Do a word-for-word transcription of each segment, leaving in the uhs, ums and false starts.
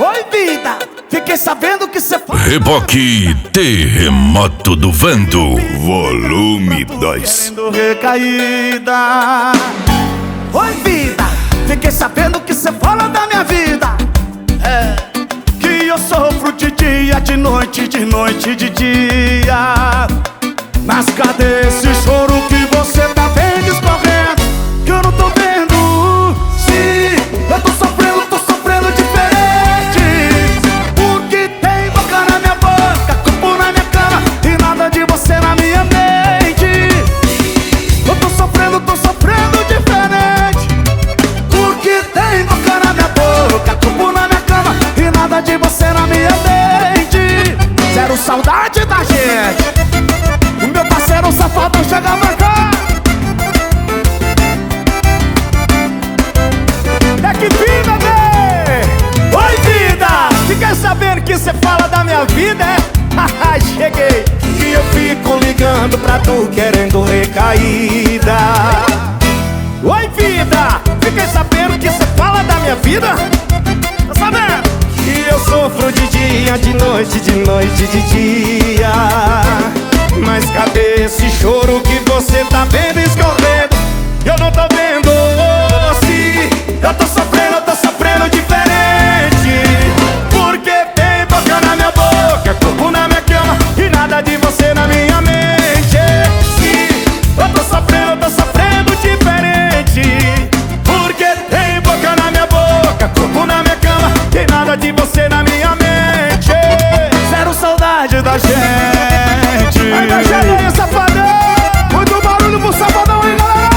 Oi, vida, fiquei sabendo que cê foi. Reboque Terremoto do Vento, volume dois. Querendo recaída. Oi, vida, fiquei sabendo que cê fala da minha vida. É, que eu sofro de dia, de noite, de noite, de dia. Mas cadê esse choro que você tá vendo escorrendo? Que eu não tô vendo. Sim, eu tô sofrendo, tô sofrendo diferente. Porque tem boca na minha boca, corpo na minha cama e nada de você na minha mente. Eu tô sofrendo, tô sofrendo diferente. Porque tem boca na minha boca, corpo na minha cama e nada de você na minha mente. Zero saudade da gente. O meu parceiro safado chega pra cá. É que vida, bebê! Oi, vida! Fiquei sabendo que cê fala da minha vida, é? Haha, cheguei! E eu fico ligando pra tu querendo recaída. Oi, vida! Fiquei sabendo que cê fala da minha vida. Tá sabendo? Que eu sofro de dia, de noite, de noite, de dia. Mas cadê esse choro que você tá vendo escorrendo? Eu não tô vendo. Se eu tô sofrendo, eu tô sofrendo diferente. Porque tem boca na minha boca, corpo na minha cama e nada de você na minha mente. Se eu tô sofrendo, eu tô sofrendo diferente. Porque tem boca na minha boca, corpo na minha cama e nada de você na minha mente. Zero saudade da gente. Aí vai chegar aí, safadão. Muito barulho pro safadão aí, galera.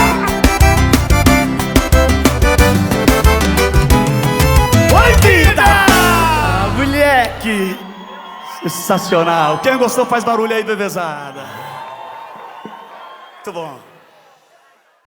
Oi, vida! Moleque sensacional. Quem gostou faz barulho aí, bebezada. Muito bom.